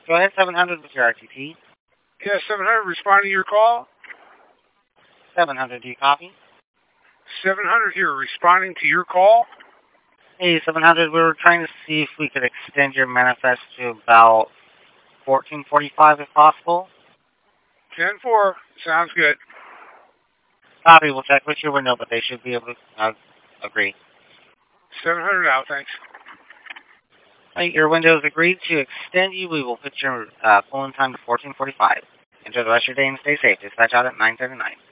Go ahead, 700 with your RTP. Yeah, 700, responding to your call. 700, do you copy? 700 here, responding to your call. Hey, 700, we were trying to see if we could extend your manifest to about 14:45 if possible. 10-4, sounds good. Copy, we'll check with your window, but they should be able to agree. 700 out, thanks. Right, your window is agreed to extend you. We will put your pull-in time to 14:45. Enjoy the rest of your day and stay safe. Dispatch out at 9:39.